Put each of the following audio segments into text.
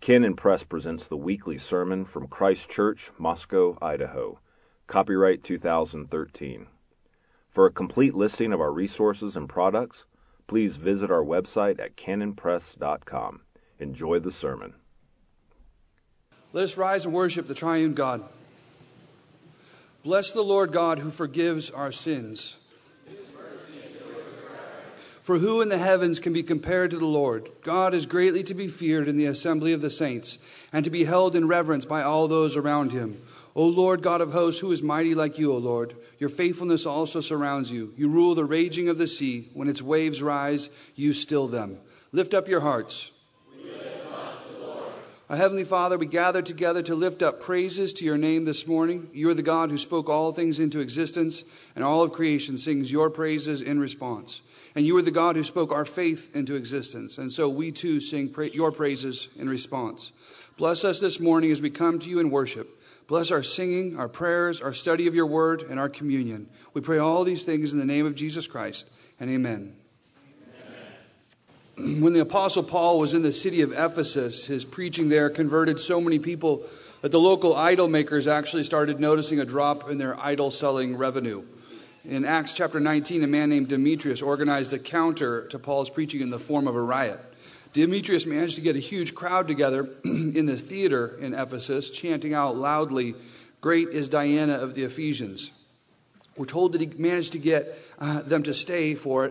Canon Press presents the weekly sermon from Christ Church, Moscow, Idaho. Copyright 2013. For a complete listing of our resources and products, please visit our website at canonpress.com. Enjoy the sermon. Let us rise and worship the triune God. Bless the Lord God who forgives our sins. For who in the heavens can be compared to the Lord? God is greatly to be feared in the assembly of the saints, and to be held in reverence by all those around him. O Lord God of hosts, who is mighty like you, O Lord? Your faithfulness also surrounds you. You rule the raging of the sea. When its waves rise, you still them. Lift up your hearts. Our Heavenly Father, we gather together to lift up praises to your name this morning. You are the God who spoke all things into existence, and all of creation sings your praises in response. And you are the God who spoke our faith into existence. And so we too sing your praises in response. Bless us this morning as we come to you in worship. Bless our singing, our prayers, our study of your word, and our communion. We pray all these things in the name of Jesus Christ. And amen. When the Apostle Paul was in the city of Ephesus, his preaching there converted so many people that the local idol makers actually started noticing a drop in their idol selling revenue. In Acts chapter 19, a man named Demetrius organized a counter to Paul's preaching in the form of a riot. Demetrius managed to get a huge crowd together in the theater in Ephesus, chanting out loudly, "Great is Diana of the Ephesians." We're told that he managed to get them to stay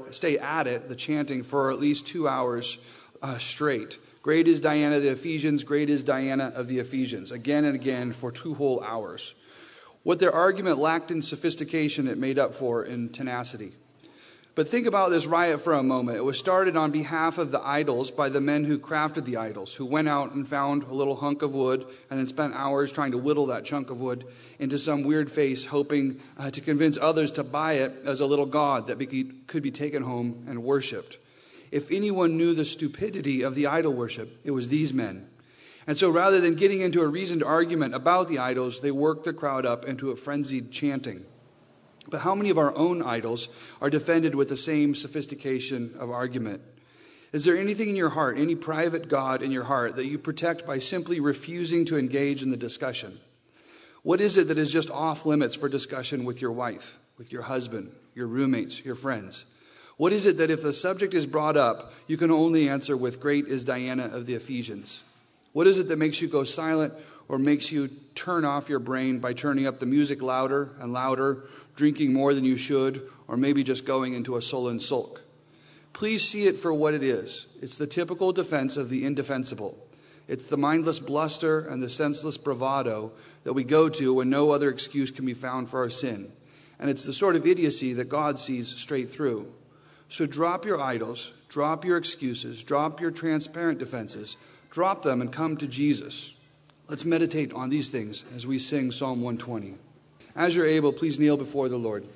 at it, the chanting, for at least 2 hours straight. Great is Diana of the Ephesians, great is Diana of the Ephesians, again and again for 2 whole hours. What their argument lacked in sophistication, it made up for in tenacity. But think about this riot for a moment. It was started on behalf of the idols by the men who crafted the idols, who went out and found a little hunk of wood and then spent hours trying to whittle that chunk of wood into some weird face, hoping to convince others to buy it as a little god that could be taken home and worshipped. If anyone knew the stupidity of the idol worship, it was these men. And so rather than getting into a reasoned argument about the idols, they worked the crowd up into a frenzied chanting. But how many of our own idols are defended with the same sophistication of argument? Is there anything in your heart, any private God in your heart, that you protect by simply refusing to engage in the discussion? What is it that is just off limits for discussion with your wife, with your husband, your roommates, your friends? What is it that if the subject is brought up, you can only answer with "Great is Diana of the Ephesians"? What is it that makes you go silent or makes you turn off your brain by turning up the music louder and louder, drinking more than you should, or maybe just going into a sullen sulk? Please see it for what it is. It's the typical defense of the indefensible. It's the mindless bluster and the senseless bravado that we go to when no other excuse can be found for our sin. And it's the sort of idiocy that God sees straight through. So drop your idols, drop your excuses, drop your transparent defenses, drop them and come to Jesus. Let's meditate on these things as we sing Psalm 120. As you're able, please kneel before the Lord.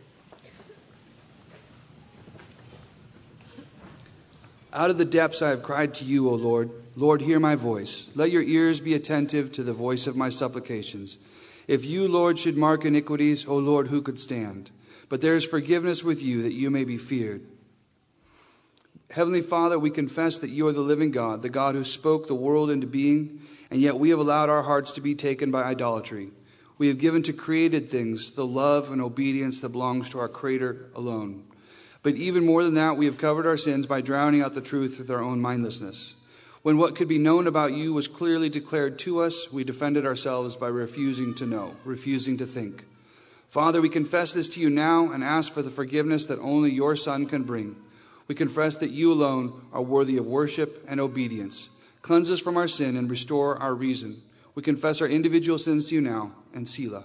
Out of the depths I have cried to you, O Lord. Lord, hear my voice. Let your ears be attentive to the voice of my supplications. If you, Lord, should mark iniquities, O Lord, who could stand? But there is forgiveness with you, that you may be feared. Heavenly Father, we confess that you are the living God, the God who spoke the world into being, and yet we have allowed our hearts to be taken by idolatry. We have given to created things the love and obedience that belongs to our Creator alone. But even more than that, we have covered our sins by drowning out the truth with our own mindlessness. When what could be known about you was clearly declared to us, we defended ourselves by refusing to know, refusing to think. Father, we confess this to you now and ask for the forgiveness that only your Son can bring. We confess that you alone are worthy of worship and obedience. Cleanse us from our sin and restore our reason. We confess our individual sins to you now, and Selah.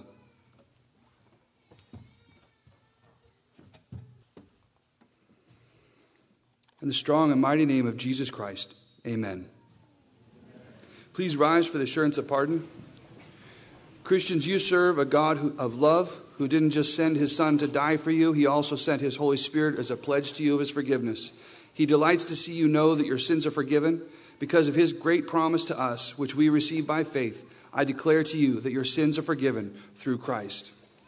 In the strong and mighty name of Jesus Christ, amen. Please rise for the assurance of pardon. Christians, you serve a God of love, who didn't just send his Son to die for you, he also sent his Holy Spirit as a pledge to you of his forgiveness. He delights to see you know that your sins are forgiven. Because of his great promise to us, which we receive by faith, I declare to you that your sins are forgiven through Christ.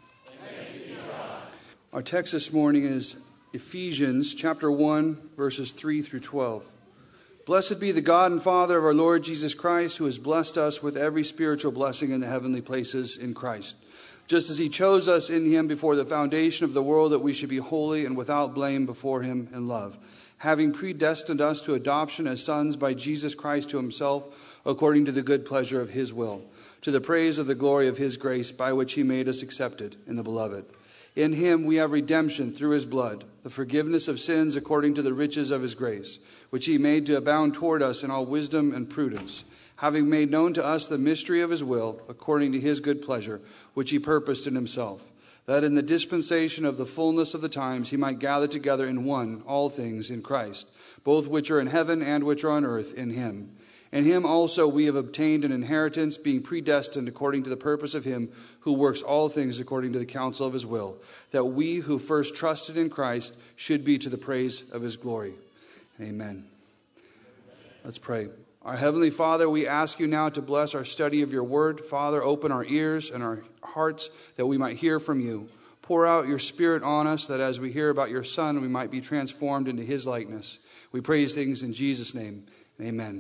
Our text this morning is Ephesians chapter 1, verses 3 through 12. Blessed be the God and Father of our Lord Jesus Christ, who has blessed us with every spiritual blessing in the heavenly places in Christ, just as he chose us in him before the foundation of the world, that we should be holy and without blame before him in love, having predestined us to adoption as sons by Jesus Christ to himself, according to the good pleasure of his will, to the praise of the glory of his grace, by which he made us accepted in the beloved. In him we have redemption through his blood, the forgiveness of sins according to the riches of his grace, which he made to abound toward us in all wisdom and prudence, having made known to us the mystery of his will, according to his good pleasure, which he purposed in himself, that in the dispensation of the fullness of the times he might gather together in one all things in Christ, both which are in heaven and which are on earth in him. In him also we have obtained an inheritance, being predestined according to the purpose of him who works all things according to the counsel of his will, that we who first trusted in Christ should be to the praise of his glory. Amen. Let's pray. Our Heavenly Father, we ask you now to bless our study of your word. Father, open our ears and our hearts that we might hear from you. Pour out your Spirit on us, that as we hear about your Son, we might be transformed into his likeness. We pray these things in Jesus' name. Amen.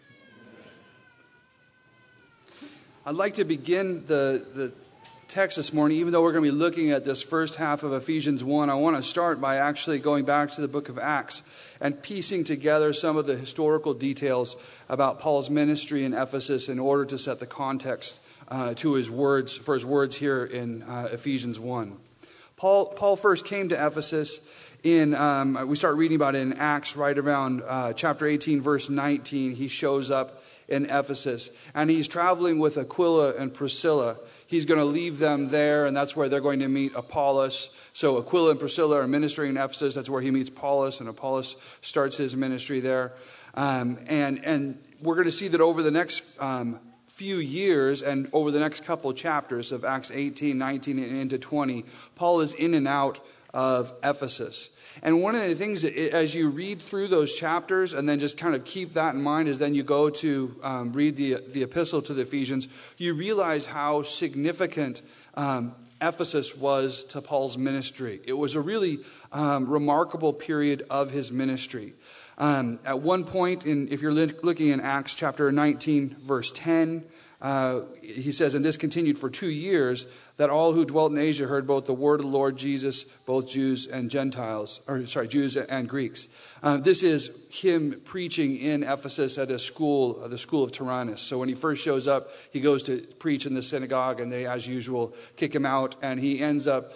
I'd like to begin the text this morning, even though we're going to be looking at this first half of Ephesians 1. I want to start by actually going back to the book of Acts and piecing together some of the historical details about Paul's ministry in Ephesus in order to set the context to his words here in Ephesians 1. Paul first came to Ephesus we start reading about it in Acts right around chapter 18, verse 19. He shows up in Ephesus, and he's traveling with Aquila and Priscilla. He's going to leave them there, and that's where they're going to meet Apollos. So Aquila and Priscilla are ministering in Ephesus. That's where he meets Apollos, and Apollos starts his ministry there. And we're going to see that over the next few years and over the next couple chapters of Acts 18, 19, and into 20, Paul is in and out of Ephesus. And one of the things that, as you read through those chapters and then just kind of keep that in mind as then you go to read the epistle to the Ephesians, you realize how significant Ephesus was to Paul's ministry. It was a really remarkable period of his ministry. At one point, if you're looking in Acts chapter 19, verse 10, he says, and this continued for 2 years, that all who dwelt in Asia heard both the word of the Lord Jesus, both Jews and Jews and Greeks. This is him preaching in Ephesus at the school of Tyrannus. So when he first shows up, he goes to preach in the synagogue, and they, as usual, kick him out, and he ends up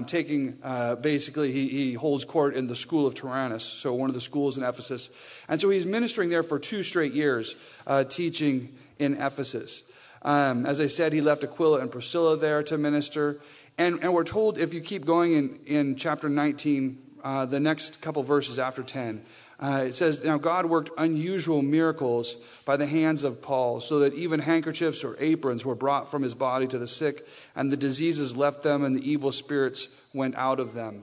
he holds court in the school of Tyrannus, so one of the schools in Ephesus. And so he's ministering there for 2 straight years, teaching in Ephesus. As I said, he left Aquila and Priscilla there to minister. And we're told, if you keep going in chapter 19, the next couple verses after 10, it says, now God worked unusual miracles by the hands of Paul, so that even handkerchiefs or aprons were brought from his body to the sick, and the diseases left them, and the evil spirits went out of them.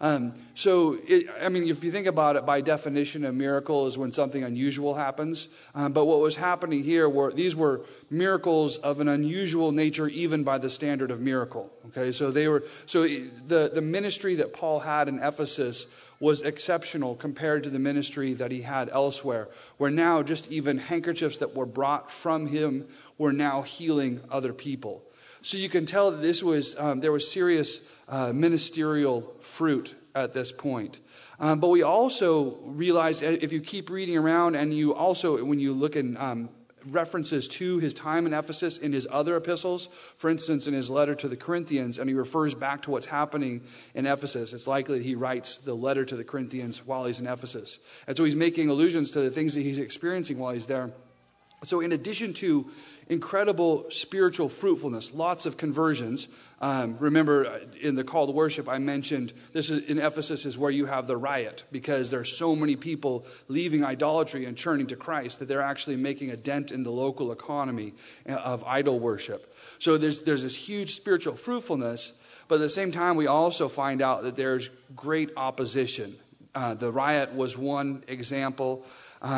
If you think about it, by definition, a miracle is when something unusual happens. But what was happening here these were miracles of an unusual nature, even by the standard of miracle. Okay, the ministry that Paul had in Ephesus was exceptional compared to the ministry that he had elsewhere, where now just even handkerchiefs that were brought from him were now healing other people. So you can tell that this was there was serious ministerial fruit at this point. But we also realize, if you keep reading around, and you also, when you look in references to his time in Ephesus in his other epistles, for instance, in his letter to the Corinthians, and he refers back to what's happening in Ephesus, it's likely that he writes the letter to the Corinthians while he's in Ephesus. And so he's making allusions to the things that he's experiencing while he's there. So in addition to incredible spiritual fruitfulness, lots of conversions. Remember, in the call to worship, I mentioned this is in Ephesus is where you have the riot, because there's so many people leaving idolatry and turning to Christ that they're actually making a dent in the local economy of idol worship. So there's this huge spiritual fruitfulness, but at the same time, we also find out that there's great opposition. The riot was one example.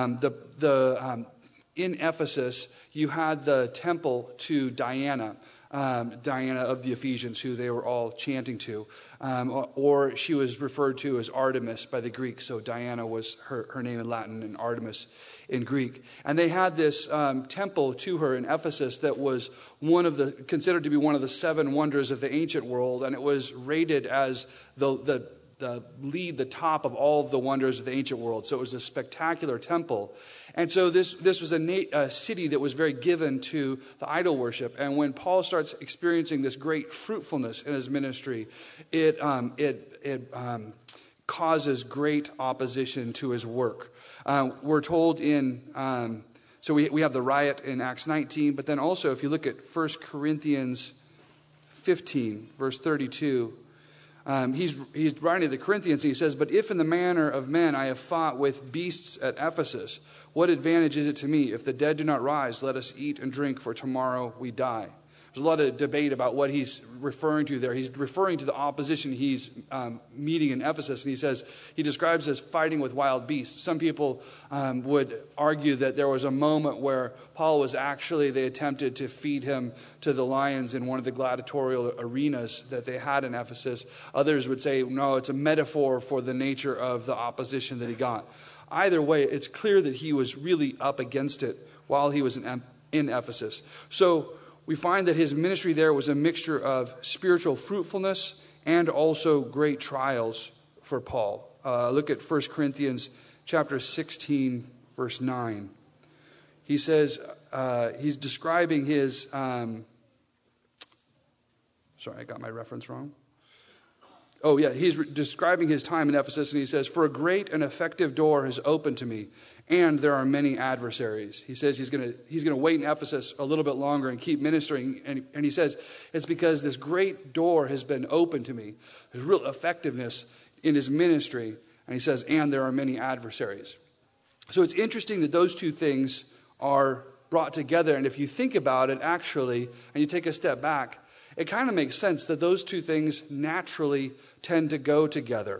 In Ephesus, you had the temple to Diana. Diana of the Ephesians, who they were all chanting to. Or she was referred to as Artemis by the Greeks. So Diana was her name in Latin and Artemis in Greek. And they had this temple to her in Ephesus that was considered to be one of the 7 wonders of the ancient world. And it was rated as the top of all of the wonders of the ancient world. So it was a spectacular temple. And so this was a city that was very given to the idol worship. And when Paul starts experiencing this great fruitfulness in his ministry, it causes great opposition to his work. We're told so we have the riot in Acts 19, but then also if you look at 1 Corinthians 15, verse 32, he's writing to the Corinthians and he says, "But if in the manner of men I have fought with beasts at Ephesus, what advantage is it to me? If the dead do not rise, let us eat and drink, for tomorrow we die." There's a lot of debate about what he's referring to there. He's referring to the opposition he's meeting in Ephesus, and he describes as fighting with wild beasts. Some people would argue that there was a moment where Paul they attempted to feed him to the lions in one of the gladiatorial arenas that they had in Ephesus. Others would say, no, it's a metaphor for the nature of the opposition that he got. Either way, it's clear that he was really up against it while he was in Ephesus. So we find that his ministry there was a mixture of spiritual fruitfulness and also great trials for Paul. Look at 1 Corinthians chapter 16, verse 9. He says, he's describing his... sorry, I got my reference wrong. Oh, yeah, he's describing his time in Ephesus, and he says, "For a great and effective door has opened to me, and there are many adversaries." He says he's going to wait in Ephesus a little bit longer and keep ministering, and he says it's because this great door has been opened to me. There's real effectiveness in his ministry, and he says, and there are many adversaries. So it's interesting that those two things are brought together, and if you think about it actually, and you take a step back, it kind of makes sense that those two things naturally tend to go together.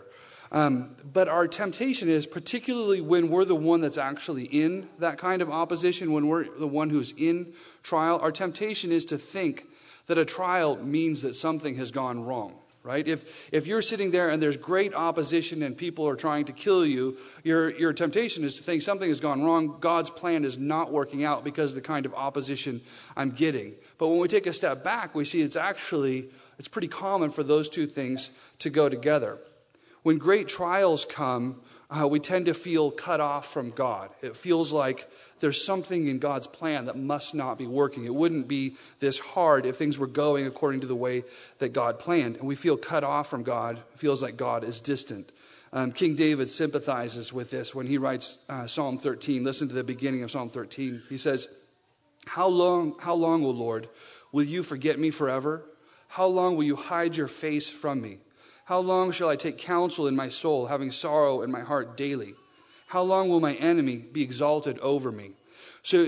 But our temptation is, particularly when we're the one that's actually in that kind of opposition, when we're the one who's in trial, our temptation is to think that a trial means that something has gone wrong, right? If you're sitting there and there's great opposition and people are trying to kill you, your temptation is to think something has gone wrong. God's plan is not working out because of the kind of opposition I'm getting. But when we take a step back, we see it's pretty common for those two things to go together. When great trials come, we tend to feel cut off from God. It feels like there's something in God's plan that must not be working. It wouldn't be this hard if things were going according to the way that God planned. And we feel cut off from God. It feels like God is distant. King David sympathizes with this when he writes Psalm 13. Listen to the beginning of Psalm 13. He says, How long, O Lord, will you forget me forever? How long will you hide your face from me? How long shall I take counsel in my soul, having sorrow in my heart daily? How long will my enemy be exalted over me? So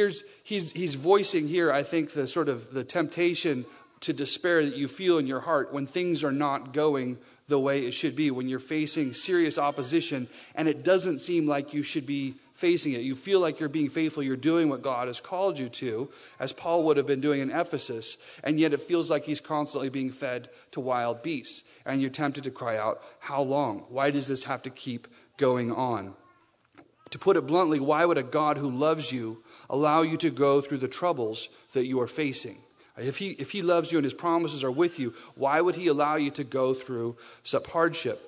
he's voicing here, I think, the sort of the temptation to despair that you feel in your heart when things are not going the way it should be, when you're facing serious opposition and it doesn't seem like you should be facing it. You feel like you're being faithful, you're doing what God has called you to, as Paul would have been doing in Ephesus, and yet it feels like he's constantly being fed to wild beasts. And you're tempted to cry out, how long? Why does this have to keep going on? To put it bluntly, why would a God who loves you allow you to go through the troubles that you are facing? If he loves you and his promises are with you, why would he allow you to go through such hardship?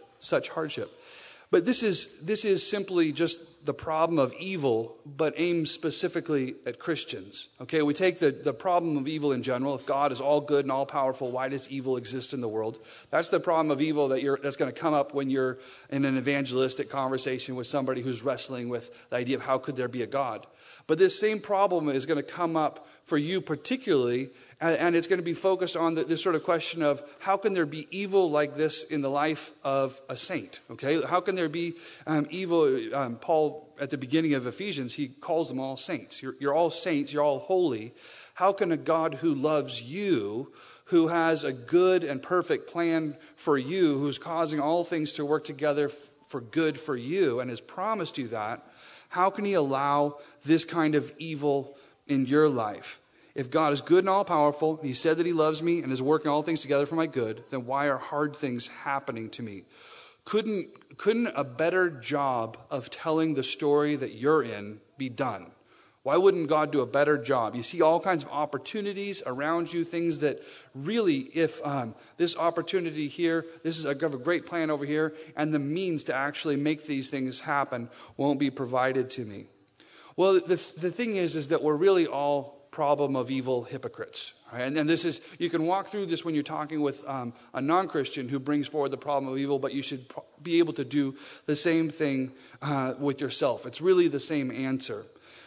But this is simply just the problem of evil, but aimed specifically at Christians. Okay, we take the problem of evil in general. If God is all good and all powerful, why does evil exist in the world? That's the problem of evil that's going to come up when you're in an evangelistic conversation with somebody who's wrestling with the idea of how could there be a God. But this same problem is going to come up for you particularly, and it's going to be focused on this sort of question of how can there be evil like this in the life of a saint? Okay, how can there be evil? Paul, at the beginning of Ephesians, he calls them all saints. You're all saints. You're all holy. How can a God who loves you, who has a good and perfect plan for you, who's causing all things to work together for good for you, and has promised you that, how can he allow this kind of evil in your life? If God is good and all-powerful, and he said that he loves me and is working all things together for my good, then why are hard things happening to me? Couldn't a better job of telling the story that you're in be done? Why wouldn't God do a better job? You see all kinds of opportunities around you, things that really, if this opportunity here, I have a great plan over here, and the means to actually make these things happen won't be provided to me. Well, the thing is that we're really all problem of evil hypocrites. Right? And this is, you can walk through this when you're talking with a non-Christian who brings forward the problem of evil, but you should be able to do the same thing with yourself. It's really the same answer.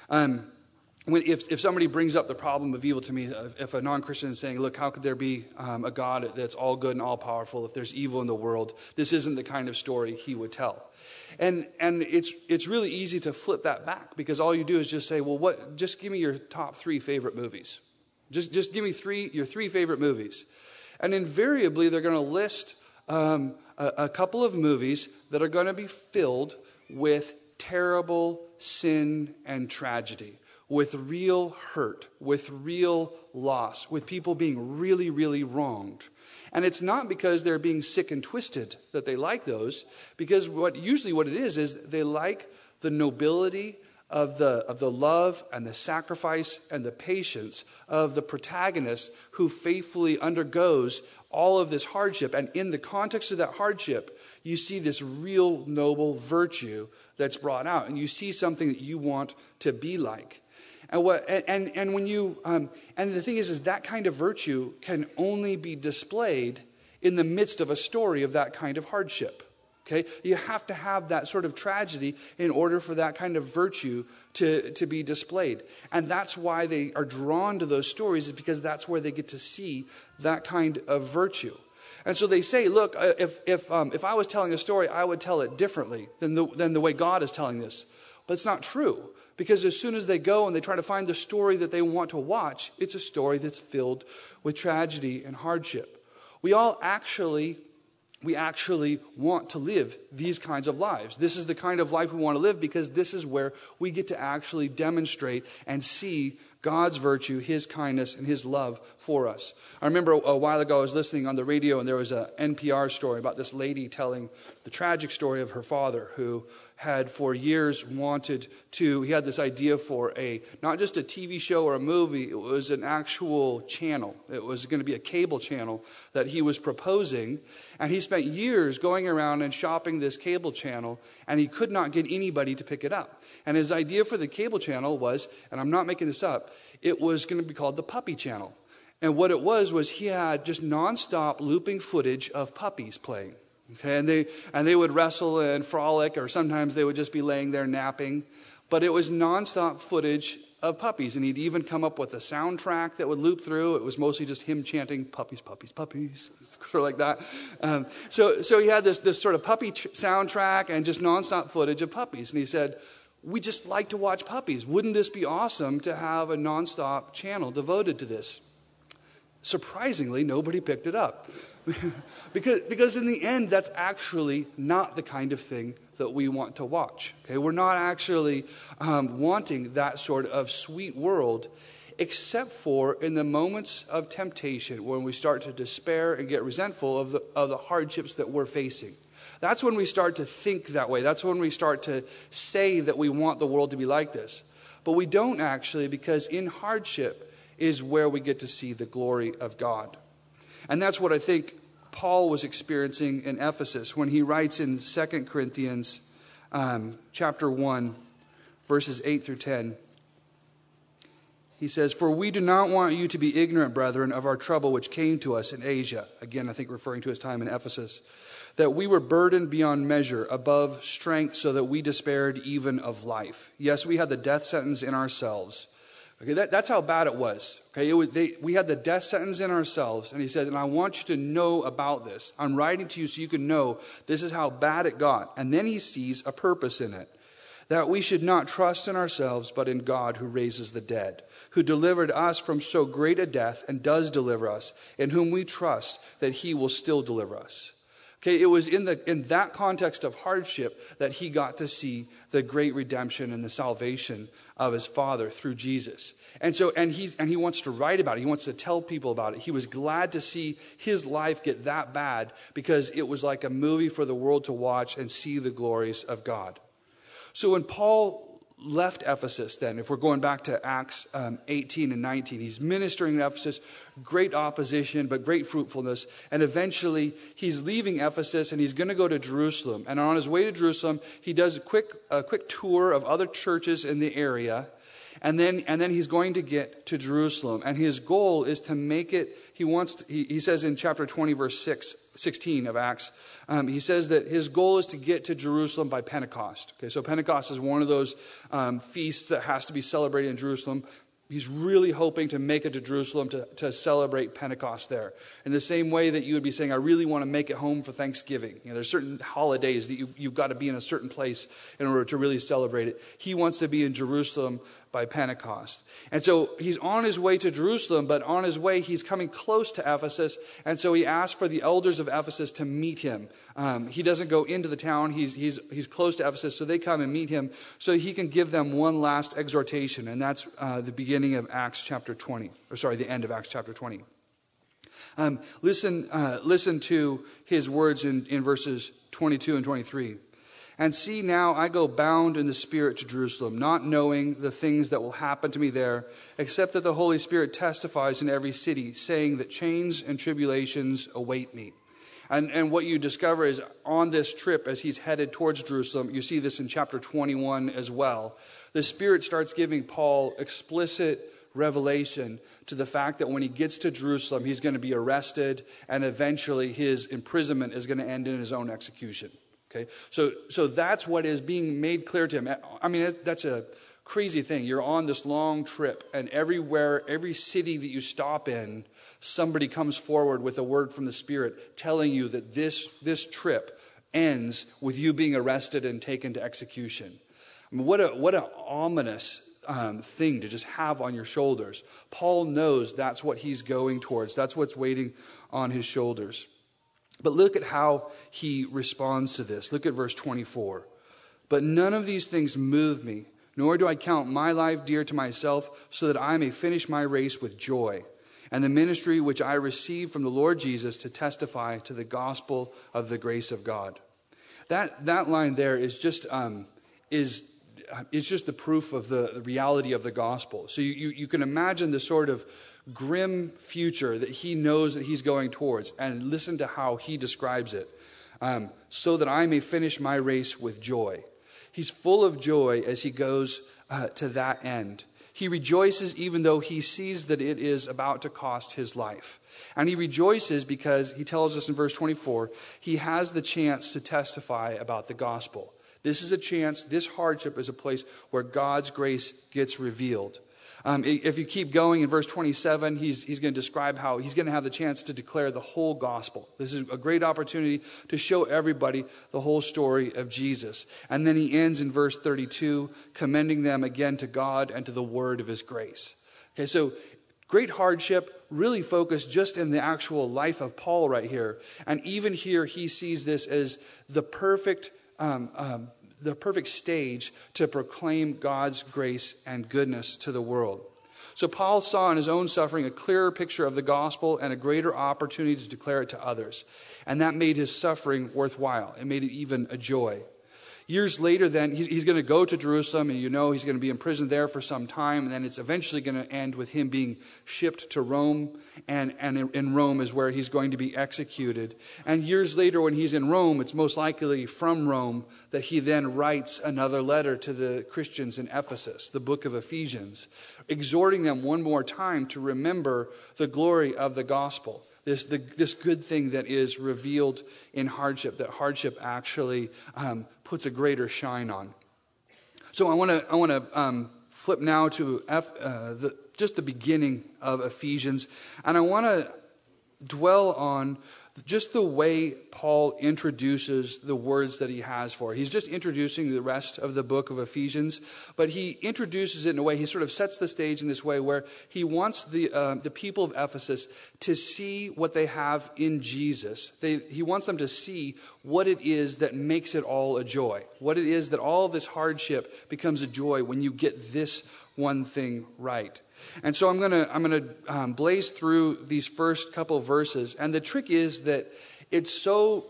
If somebody brings up the problem of evil to me, if a non-Christian is saying, look, how could there be a God that's all good and all powerful if there's evil in the world? This isn't the kind of story he would tell. And it's really easy to flip that back, because all you do is just say, well, just give me your top 3 favorite movies. Just give me your 3 favorite movies. And invariably they're going to list a couple of movies that are going to be filled with terrible sin and tragedy, with real hurt, with real loss, with people being really, really wronged. And it's not because they're being sick and twisted that they like those, because usually what it is they like the nobility of the love and the sacrifice and the patience of the protagonist who faithfully undergoes all of this hardship. And in the context of that hardship, you see this real noble virtue that's brought out, and you see something that you want to be like. And the thing is that kind of virtue can only be displayed in the midst of a story of that kind of hardship. Okay, you have to have that sort of tragedy in order for that kind of virtue to be displayed. And that's why they are drawn to those stories, is because that's where they get to see that kind of virtue. And so they say, look, if I was telling a story, I would tell it differently than the way God is telling this. But it's not true, because as soon as they go and they try to find the story that they want to watch, it's a story that's filled with tragedy and hardship. We actually want to live these kinds of lives. This is the kind of life we want to live, because this is where we get to actually demonstrate and see God's virtue, his kindness, and his love for us. I remember a while ago I was listening on the radio, and there was an NPR story about this lady telling the tragic story of her father, who had for years he had this idea for not just a TV show or a movie, it was an actual channel. It was going to be a cable channel that he was proposing, and he spent years going around and shopping this cable channel, and he could not get anybody to pick it up. And his idea for the cable channel was, and I'm not making this up, it was going to be called the Puppy Channel. And what it was he had just nonstop looping footage of puppies playing. Okay, and they would wrestle and frolic, or sometimes they would just be laying there napping. But it was nonstop footage of puppies, and he'd even come up with a soundtrack that would loop through. It was mostly just him chanting "puppies, puppies, puppies," sort of like that. So he had this sort of puppy soundtrack and just nonstop footage of puppies. And he said, "We just like to watch puppies. Wouldn't this be awesome to have a nonstop channel devoted to this?" Surprisingly, nobody picked it up. because in the end, that's actually not the kind of thing that we want to watch. Okay, we're not actually wanting that sort of sweet world, except for in the moments of temptation, when we start to despair and get resentful of the hardships that we're facing. That's when we start to think that way. That's when we start to say that we want the world to be like this. But we don't actually, because in hardship is where we get to see the glory of God. And that's what I think Paul was experiencing in Ephesus when he writes in 2 Corinthians chapter 1, verses 8 through 10. He says, "For we do not want you to be ignorant, brethren, of our trouble which came to us in Asia." Again, I think referring to his time in Ephesus. "That we were burdened beyond measure, above strength, so that we despaired even of life. Yes, we had the death sentence in ourselves." Okay, that's how bad it was. Okay, we had the death sentence in ourselves. And he says, and I want you to know about this. I'm writing to you so you can know this is how bad it got. And then he sees a purpose in it. "That we should not trust in ourselves, but in God who raises the dead, who delivered us from so great a death and does deliver us, in whom we trust that he will still deliver us." Okay, it was in that context of hardship that he got to see the great redemption and the salvation of his Father through Jesus. And he wants to write about it. He wants to tell people about it. He was glad to see his life get that bad because it was like a movie for the world to watch and see the glories of God. So when Paul left Ephesus then, if we're going back to Acts 18 and 19, he's ministering in Ephesus, great opposition, but great fruitfulness. And eventually he's leaving Ephesus and he's going to go to Jerusalem. And on his way to Jerusalem, he does a quick tour of other churches in the area. And then he's going to get to Jerusalem. And his goal is to make it, he says in chapter 20, verse 16 of Acts, he says that his goal is to get to Jerusalem by Pentecost. Okay, so Pentecost is one of those feasts that has to be celebrated in Jerusalem. He's really hoping to make it to Jerusalem to celebrate Pentecost there. In the same way that you would be saying, I really want to make it home for Thanksgiving. There's certain holidays that you've got to be in a certain place in order to really celebrate it. He wants to be in Jerusalem by Pentecost. And so he's on his way to Jerusalem, but on his way he's coming close to Ephesus. And so he asks for the elders of Ephesus to meet him. He doesn't go into the town. He's close to Ephesus, so they come and meet him so he can give them one last exhortation. And that's the beginning of Acts chapter 20. The end of Acts chapter 20. Listen to his words in verses 22 and 23. And see, now I go bound in the Spirit to Jerusalem, not knowing the things that will happen to me there, except that the Holy Spirit testifies in every city, saying that chains and tribulations await me. And what you discover is on this trip, as he's headed towards Jerusalem, you see this in chapter 21 as well, the Spirit starts giving Paul explicit revelation to the fact that when he gets to Jerusalem, he's going to be arrested, and eventually his imprisonment is going to end in his own execution. Okay, so that's what is being made clear to him. I mean, that's a crazy thing. You're on this long trip, and every city that you stop in, somebody comes forward with a word from the Spirit telling you that this trip ends with you being arrested and taken to execution. I mean, what an ominous thing to just have on your shoulders. Paul knows that's what he's going towards. That's what's waiting on his shoulders. But look at how he responds to this. Look at verse 24. But none of these things move me, nor do I count my life dear to myself, so that I may finish my race with joy, and the ministry which I received from the Lord Jesus to testify to the gospel of the grace of God. That line there is just the proof of the reality of the gospel. So you can imagine the sort of grim future that he knows that he's going towards, and listen to how he describes it. So that I may finish my race with joy. He's full of joy as he goes to that end. He rejoices even though he sees that it is about to cost his life. And he rejoices because, he tells us in verse 24, he has the chance to testify about the gospel. This is a chance, this hardship is a place where God's grace gets revealed. If you keep going in verse 27, he's going to describe how he's going to have the chance to declare the whole gospel. This is a great opportunity to show everybody the whole story of Jesus. And then he ends in verse 32, commending them again to God and to the word of his grace. Okay, so great hardship, really focused just in the actual life of Paul right here. And even here, he sees this as the perfect stage to proclaim God's grace and goodness to the world. So Paul saw in his own suffering a clearer picture of the gospel and a greater opportunity to declare it to others. And that made his suffering worthwhile. It made it even a joy. Years later then, he's going to go to Jerusalem, and he's going to be imprisoned there for some time, and then it's eventually going to end with him being shipped to Rome, and in Rome is where he's going to be executed. And years later when he's in Rome, it's most likely from Rome that he then writes another letter to the Christians in Ephesus, the book of Ephesians, exhorting them one more time to remember the glory of the gospel. This good thing that is revealed in hardship, that hardship actually puts a greater shine on. So I want to flip now to just the beginning of Ephesians, and I want to dwell on just the way Paul introduces the words that he has for it. He's just introducing the rest of the book of Ephesians, but he introduces it in a way, he sort of sets the stage in this way where he wants the people of Ephesus to see what they have in Jesus. He wants them to see what it is that makes it all a joy, what it is that all of this hardship becomes a joy when you get this one thing right. And so I'm gonna blaze through these first couple of verses. And the trick is that it's so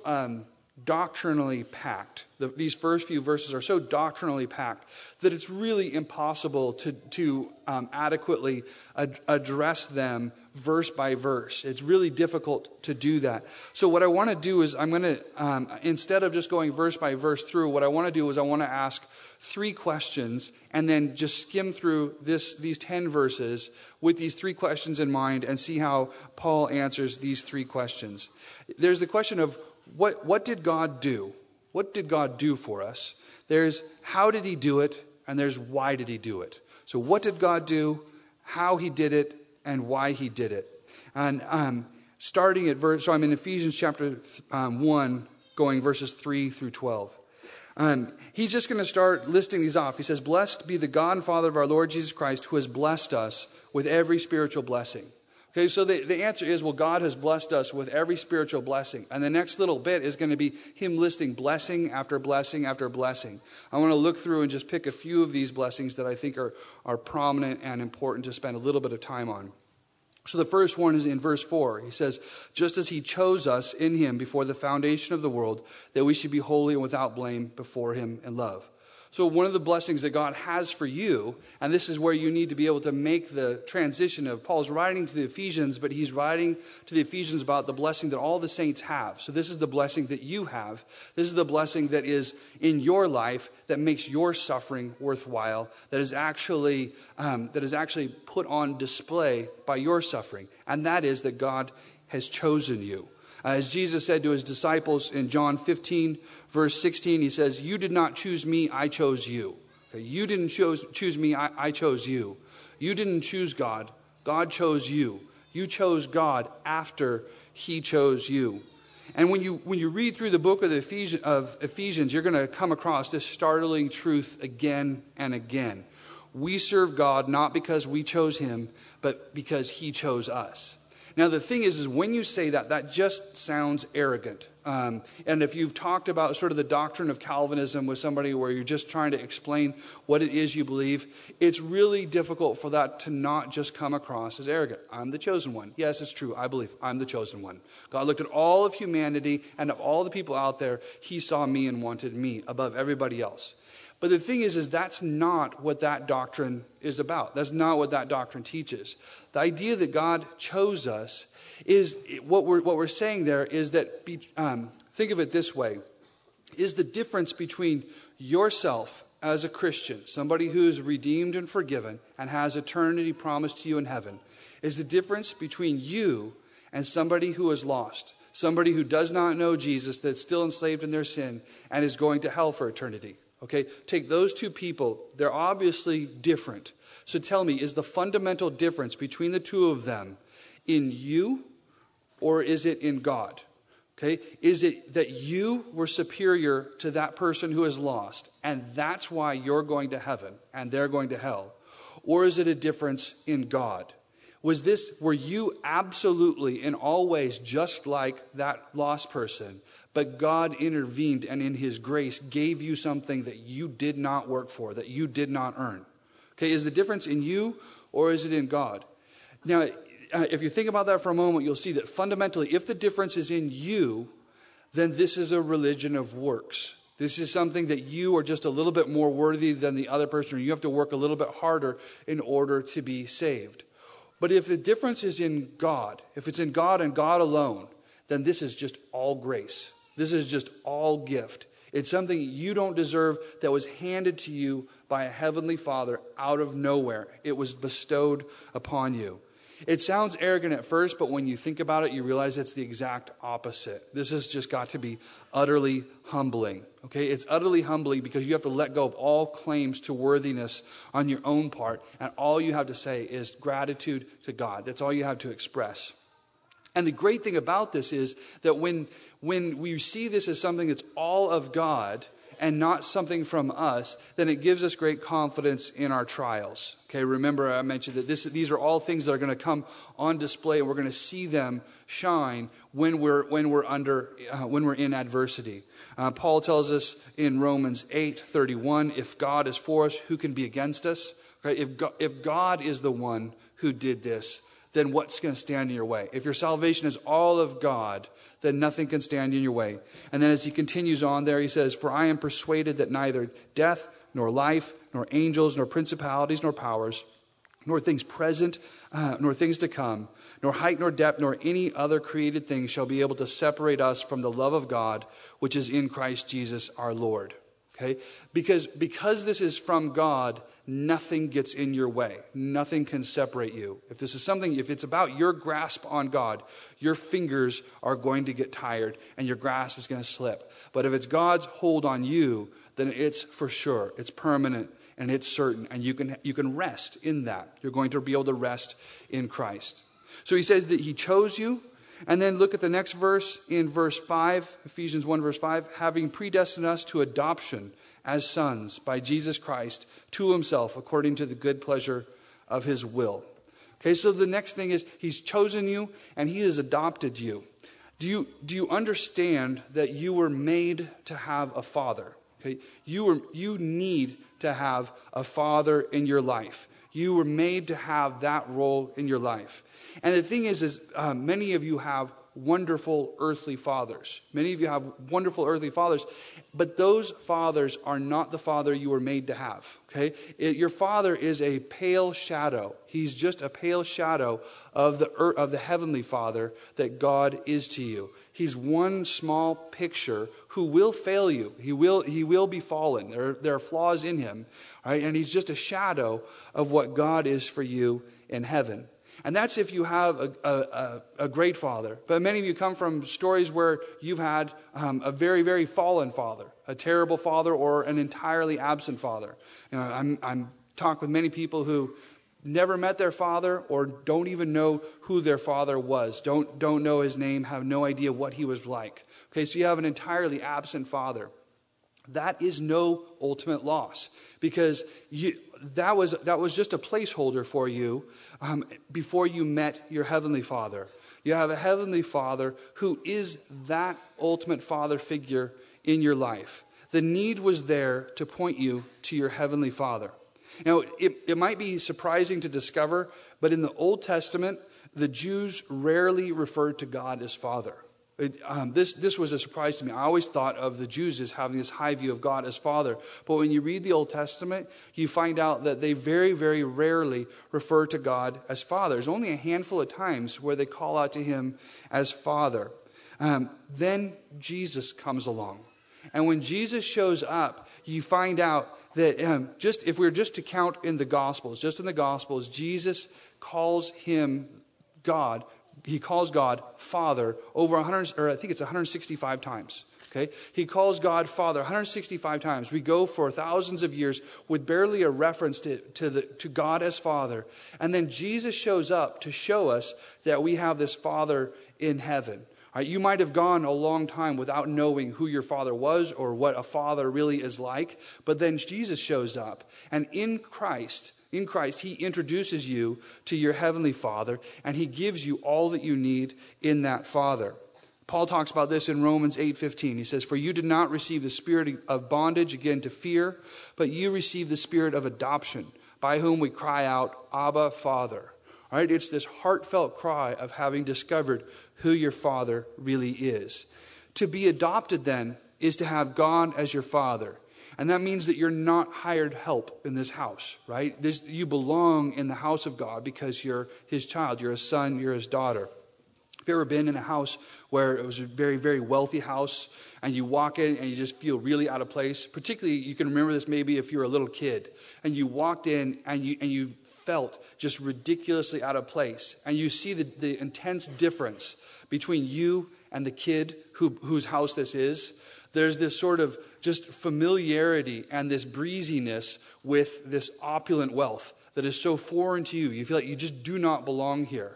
doctrinally packed. These first few verses are so doctrinally packed that it's really impossible to adequately address them verse by verse. It's really difficult to do that. So what I want to do is I'm going to, instead of just going verse by verse through, what I want to do is I want to ask 3 questions and then just skim through these 10 verses with these 3 questions in mind and see how Paul answers these 3 questions. There's the question of what did God do? What did God do for us? There's how did he do it? And there's why did he do it? So what did God do? How he did it? And why he did it? And starting at so I'm in Ephesians chapter 1, going verses 3 through 12. He's just going to start listing these off. He says, "Blessed be the God and Father of our Lord Jesus Christ, who has blessed us with every spiritual blessing." Okay, so the answer is, well, God has blessed us with every spiritual blessing. And the next little bit is going to be him listing blessing after blessing after blessing. I want to look through and just pick a few of these blessings that I think are prominent and important to spend a little bit of time on. So the first one is in verse 4. He says, "Just as he chose us in him before the foundation of the world, that we should be holy and without blame before him in love." So one of the blessings that God has for you, and this is where you need to be able to make the transition of Paul's writing to the Ephesians, but he's writing to the Ephesians about the blessing that all the saints have. So this is the blessing that you have. This is the blessing that is in your life that makes your suffering worthwhile, that is actually put on display by your suffering. And that is that God has chosen you. As Jesus said to his disciples in John 15, verse 16, he says, "You did not choose me, I chose you." Okay, you didn't choose me, I chose you. You didn't choose God, God chose you. You chose God after he chose you. And when you read through the book of Ephesians, you're going to come across this startling truth again and again. We serve God not because we chose him, but because he chose us. Now, the thing is when you say that, that just sounds arrogant. And if you've talked about sort of the doctrine of Calvinism with somebody where you're just trying to explain what it is you believe, it's really difficult for that to not just come across as arrogant. I'm the chosen one. Yes, it's true. I believe I'm the chosen one. God looked at all of humanity, and of all the people out there, he saw me and wanted me above everybody else. But the thing is that's not what that doctrine is about. That's not what that doctrine teaches. The idea that God chose us is what we're saying there is that, think of it this way, is the difference between yourself as a Christian, somebody who is redeemed and forgiven and has eternity promised to you in heaven, is the difference between you and somebody who is lost, somebody who does not know Jesus, that's still enslaved in their sin and is going to hell for eternity. Okay, take those two people. They're obviously different. So tell me, is the fundamental difference between the two of them in you or is it in God? Okay, is it that you were superior to that person who is lost and that's why you're going to heaven and they're going to hell? Or is it a difference in God? Were you absolutely in all ways just like that lost person, but God intervened and in his grace gave you something that you did not work for, that you did not earn? Okay, is the difference in you or is it in God? Now, if you think about that for a moment, you'll see that fundamentally, if the difference is in you, then this is a religion of works. This is something that you are just a little bit more worthy than the other person, or you have to work a little bit harder in order to be saved. But if the difference is in God, if it's in God and God alone, then this is just all grace. This is just all gift. It's something you don't deserve that was handed to you by a heavenly Father out of nowhere. It was bestowed upon you. It sounds arrogant at first, but when you think about it, you realize it's the exact opposite. This has just got to be utterly humbling. Okay, it's utterly humbling because you have to let go of all claims to worthiness on your own part, and all you have to say is gratitude to God. That's all you have to express. And the great thing about this is that when we see this as something that's all of God and not something from us, then it gives us great confidence in our trials. Okay, remember I mentioned that these are all things that are going to come on display, and we're going to see them shine when we're in adversity. Paul tells us in Romans 8:31, if God is for us, who can be against us? Right? If God is the one who did this, then what's going to stand in your way? If your salvation is all of God, then nothing can stand in your way. And then as he continues on there, he says, for I am persuaded that neither death, nor life, nor angels, nor principalities, nor powers, nor things present, nor things to come, nor height, nor depth, nor any other created thing shall be able to separate us from the love of God, which is in Christ Jesus our Lord. Okay? Because this is from God, nothing gets in your way. Nothing can separate you. If it's about your grasp on God, your fingers are going to get tired and your grasp is going to slip. But if it's God's hold on you, then it's for sure. It's permanent and it's certain. And you can rest in that. You're going to be able to rest in Christ. So he says that he chose you. And then look at the next verse in verse 5, Ephesians 1 verse 5, having predestined us to adoption as sons by Jesus Christ to himself according to the good pleasure of his will. Okay, so the next thing is he's chosen you and he has adopted you. Do you understand that you were made to have a father? Okay, you need to have a father in your life. You were made to have that role in your life. And the thing is many of you have wonderful earthly fathers. Many of you have wonderful earthly fathers, but those fathers are not the father you were made to have. Okay, your father is a pale shadow. He's just a pale shadow of the heavenly Father that God is to you. He's one small picture who will fail you. He will be fallen. There are flaws in him, right? And he's just a shadow of what God is for you in heaven. And that's if you have a great father. But many of you come from stories where you've had a very, very fallen father, a terrible father, or an entirely absent father. You know, I'm talking with many people who never met their father or don't even know who their father was, don't know his name, have no idea what he was like. Okay, so you have an entirely absent father. That is no ultimate loss, because that was just a placeholder for you before you met your heavenly Father. You have a heavenly Father who is that ultimate father figure in your life. The need was there to point you to your heavenly Father. Now, it might be surprising to discover, but in the Old Testament, the Jews rarely referred to God as Father. This was a surprise to me. I always thought of the Jews as having this high view of God as Father. But when you read the Old Testament, you find out that they very, very rarely refer to God as Father. There's only a handful of times where they call out to him as Father. Then Jesus comes along. And when Jesus shows up, you find out that if we were just to count in the Gospels, Jesus calls him God. He calls God Father over 165 times. Okay, he calls God Father 165 times. We go for thousands of years with barely a reference to God as Father, and then Jesus shows up to show us that we have this Father in heaven. All right, you might have gone a long time without knowing who your father was or what a father really is like, but then Jesus shows up, and in Christ, he introduces you to your heavenly Father, and he gives you all that you need in that Father. Paul talks about this in Romans 8:15. He says, "For you did not receive the spirit of bondage again to fear, but you received the spirit of adoption, by whom we cry out, Abba, Father." All right, it's this heartfelt cry of having discovered who your Father really is. To be adopted, then, is to have God as your Father. And that means that you're not hired help in this house, right? You belong in the house of God because you're his child. You're his son. You're his daughter. Have you ever been in a house where it was a very, very wealthy house and you walk in and you just feel really out of place? Particularly, you can remember this maybe if you were a little kid and you walked in and you felt just ridiculously out of place. And you see the intense difference between you and the kid whose house this is. There's this sort of just familiarity and this breeziness with this opulent wealth that is so foreign to you. You feel like you just do not belong here.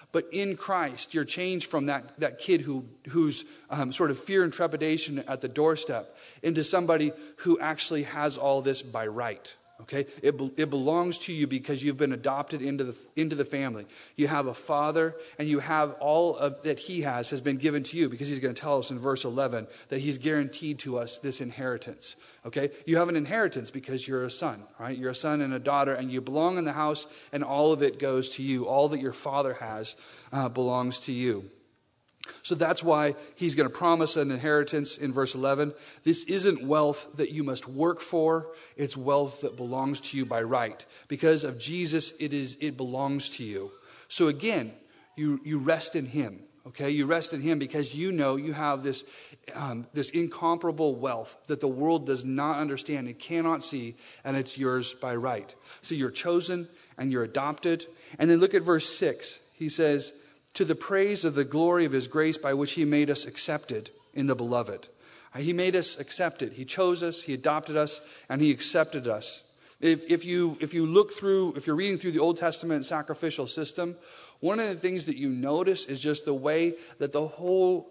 But in Christ, you're changed from that kid who's sort of fear and trepidation at the doorstep into somebody who actually has all this by right. Okay, it belongs to you because you've been adopted into the family. You have a father, and you have all of that he has been given to you, because he's going to tell us in verse 11 that he's guaranteed to us this inheritance. Okay, you have an inheritance because you're a son, right? You're a son and a daughter, and you belong in the house, and all of it goes to you. All that your father has belongs to you. So that's why he's going to promise an inheritance in verse 11. This isn't wealth that you must work for. It's wealth that belongs to you by right. Because of Jesus, it belongs to you. So again, you rest in him. Okay, you rest in him because you know you have this incomparable wealth that the world does not understand and cannot see, and it's yours by right. So you're chosen and you're adopted. And then look at verse 6. He says, to the praise of the glory of his grace by which he made us accepted in the beloved. He made us accepted. He chose us, he adopted us, and he accepted us. If you're reading through the Old Testament sacrificial system, one of the things that you notice is just the way that the whole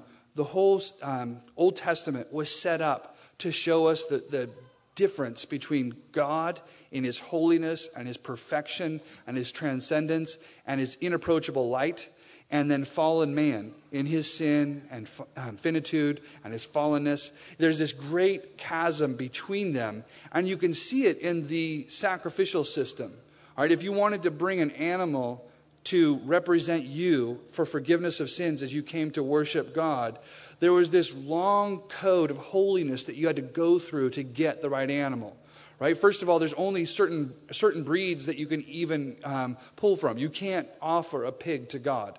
Old Testament was set up to show us the difference between God in his holiness and his perfection and his transcendence and his inapproachable light, and then fallen man in his sin and finitude and his fallenness. There's this great chasm between them, and you can see it in the sacrificial system. All right, if you wanted to bring an animal to represent you for forgiveness of sins as you came to worship God, there was this long code of holiness that you had to go through to get the right animal. Right? First of all, there's only certain breeds that you can even pull from. You can't offer a pig to God.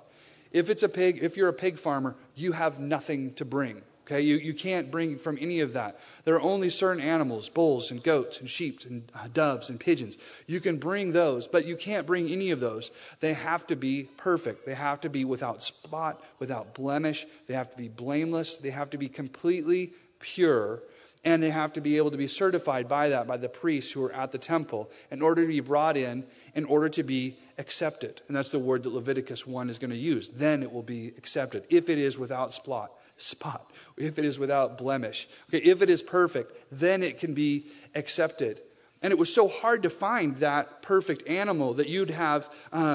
If you're a pig farmer, you have nothing to bring. Okay, you can't bring from any of that. There are only certain animals, bulls and goats and sheep and doves and pigeons. You can bring those, but you can't bring any of those. They have to be perfect. They have to be without spot, without blemish. They have to be blameless. They have to be completely pure. And they have to be able to be certified by the priests who are at the temple in order to be brought in order to be accepted. And that's the word that Leviticus 1 is going to use. Then it will be accepted. If it is without spot. If it is without blemish. Okay, if it is perfect, then it can be accepted. And it was so hard to find that perfect animal that you'd have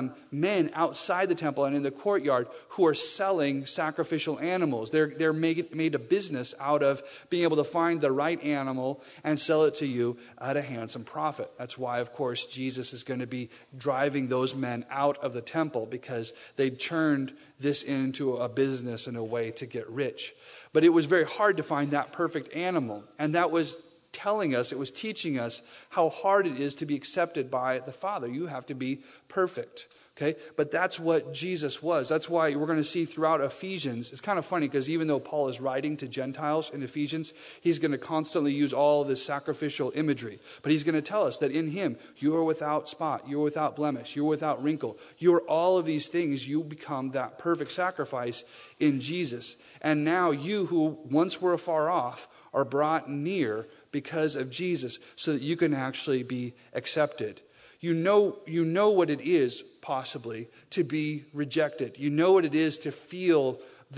men outside the temple and in the courtyard who are selling sacrificial animals. They're made a business out of being able to find the right animal and sell it to you at a handsome profit. That's why, of course, Jesus is going to be driving those men out of the temple, because they turned this into a business and a way to get rich. But it was very hard to find that perfect animal, and that was teaching us how hard it is to be accepted by the Father. You have to be perfect. Okay? But that's what Jesus was. That's why we're going to see throughout Ephesians. It's kind of funny because even though Paul is writing to Gentiles in Ephesians, he's going to constantly use all this sacrificial imagery. But he's going to tell us that in him, you are without spot, you're without blemish, you're without wrinkle. You're all of these things. You become that perfect sacrifice in Jesus. And now you who once were afar off are brought near because of Jesus, so that you can actually be accepted. You know what it is, possibly, to be rejected. You know what it is to feel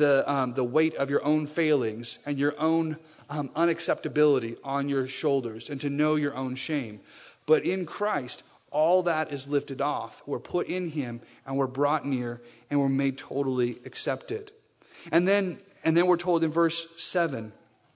the weight of your own failings and your own unacceptability on your shoulders, and to know your own shame. But in Christ, all that is lifted off. We're put in him, and we're brought near, and we're made totally accepted. And then we're told in verse 7,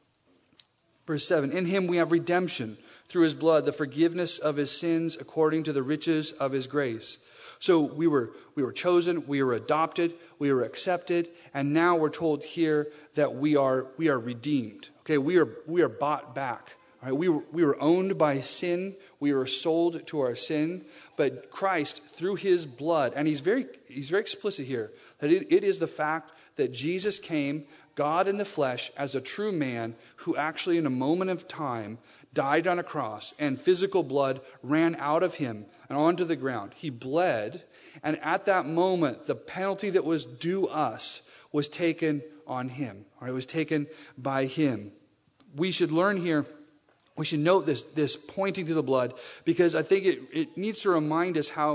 in him we have redemption through his blood, the forgiveness of his sins according to the riches of his grace. So we were chosen, we were adopted, we were accepted, and now we're told here that we are redeemed. Okay, we are bought back. All right, we were owned by sin, we were sold to our sin, but Christ, through his blood, and he's very explicit here, that it is the fact that Jesus came, God in the flesh, as a true man who actually in a moment of time died on a cross, and physical blood ran out of him and onto the ground. He bled, and at that moment, the penalty that was due us was taken on him. Or it was taken by him. We should learn here, we should note this pointing to the blood, because I think it needs to remind us how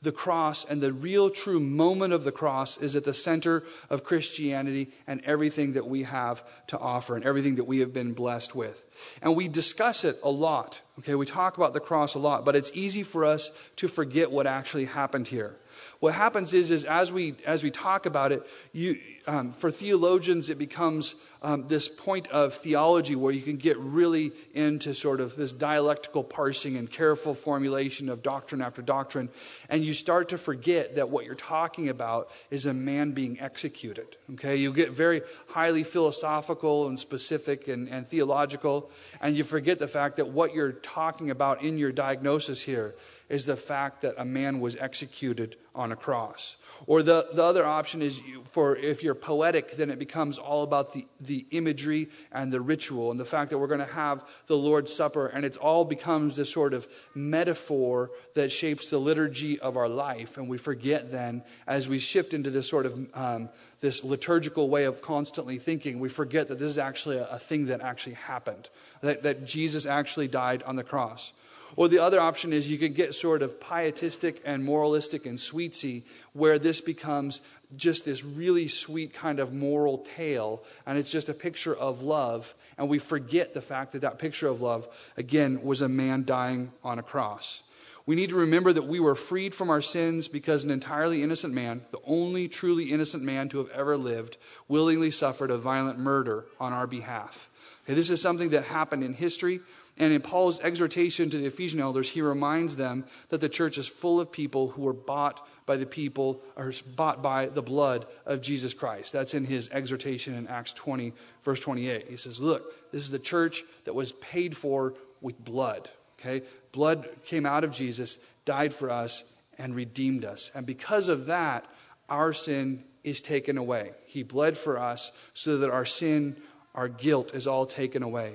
the cross and the real true moment of the cross is at the center of Christianity and everything that we have to offer and everything that we have been blessed with. And we discuss it a lot. Okay, we talk about the cross a lot, but it's easy for us to forget what actually happened here. What happens is as we talk about it, for theologians, it becomes this point of theology where you can get really into sort of this dialectical parsing and careful formulation of doctrine after doctrine, and you start to forget that what you're talking about is a man being executed. Okay, you get very highly philosophical and specific and theological, and you forget the fact that what you're talking about in your diagnosis here is the fact that a man was executed on a cross. Or the other option is, if you're poetic, then it becomes all about the imagery and the ritual and the fact that we're going to have the Lord's Supper, and it all becomes this sort of metaphor that shapes the liturgy of our life. And we forget then, as we shift into this sort of this liturgical way of constantly thinking, we forget that this is actually a thing that actually happened, that Jesus actually died on the cross. Or the other option is you could get sort of pietistic and moralistic and sweetsy, where this becomes just this really sweet kind of moral tale, and it's just a picture of love, and we forget the fact that picture of love, again, was a man dying on a cross. We need to remember that we were freed from our sins because an entirely innocent man, the only truly innocent man to have ever lived, willingly suffered a violent murder on our behalf. Okay, this is something that happened in history. And in Paul's exhortation to the Ephesian elders, he reminds them that the church is full of people who were bought by the blood of Jesus Christ. That's in his exhortation in Acts 20, verse 28. He says, look, this is the church that was paid for with blood. Okay? Blood came out of Jesus, died for us, and redeemed us. And because of that, our sin is taken away. He bled for us so that our sin, our guilt is all taken away.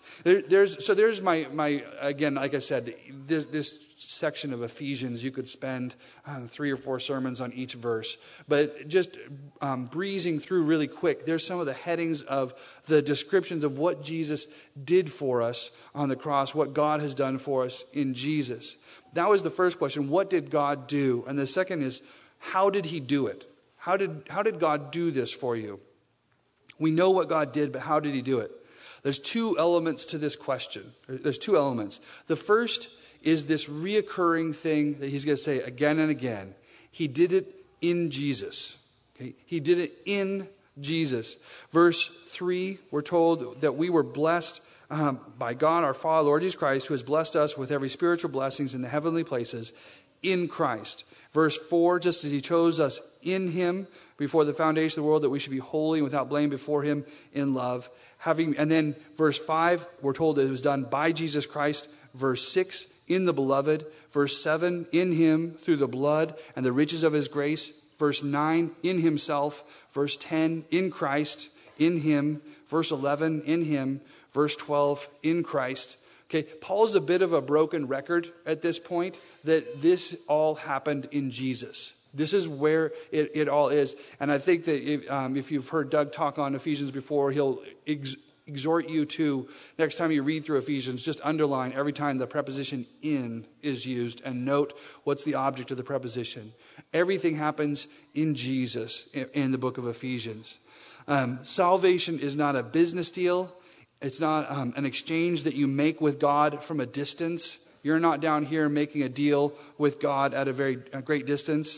There's my again, like I said, this section of Ephesians, you could spend 3 or 4 sermons on each verse. But just breezing through really quick, there's some of the headings of the descriptions of what Jesus did for us on the cross, what God has done for us in Jesus. That was the first question. What did God do? And the second is, how did he do it? How did God do this for you? We know what God did, but how did he do it? There's 2 elements to this question. There's 2 elements. The first is this reoccurring thing that he's going to say again and again. He did it in Jesus. Okay? He did it in Jesus. Verse 3, we're told that we were blessed by God, our Father, Lord Jesus Christ, who has blessed us with every spiritual blessings in the heavenly places in Christ. Verse 4, just as he chose us in him before the foundation of the world, that we should be holy and without blame before him in love. And then verse 5, we're told that it was done by Jesus Christ. Verse 6, in the beloved. Verse 7, in him through the blood and the riches of his grace. Verse 9, in himself. Verse 10, in Christ, in him. Verse 11, in him. Verse 12, in Christ. Okay, Paul's a bit of a broken record at this point, that this all happened in Jesus. This is where it all is. And I think that if you've heard Doug talk on Ephesians before, he'll exhort you to, next time you read through Ephesians, just underline every time the preposition in is used and note what's the object of the preposition. Everything happens in Jesus in the book of Ephesians. Salvation is not a business deal. It's not an exchange that you make with God from a distance. You're not down here making a deal with God at a great distance.